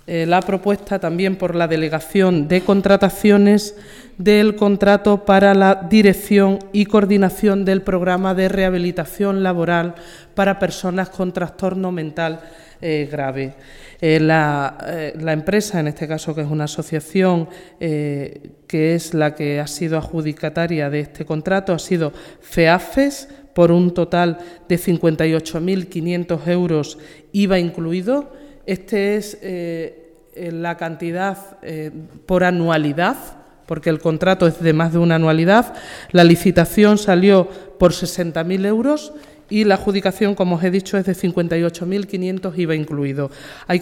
la propuesta también por la Delegación de Contrataciones del contrato para la dirección y coordinación del programa de rehabilitación laboral para personas con trastorno mental grave. La empresa, en este caso, que es una asociación que es la que ha sido adjudicataria de este contrato, ha sido FEAFES, por un total de 58.500 euros, IVA incluido. Este es la cantidad por anualidad, porque el contrato es de más de una anualidad. La licitación salió por 60.000 euros y la adjudicación, como os he dicho, es de 58.500, IVA incluido. Hay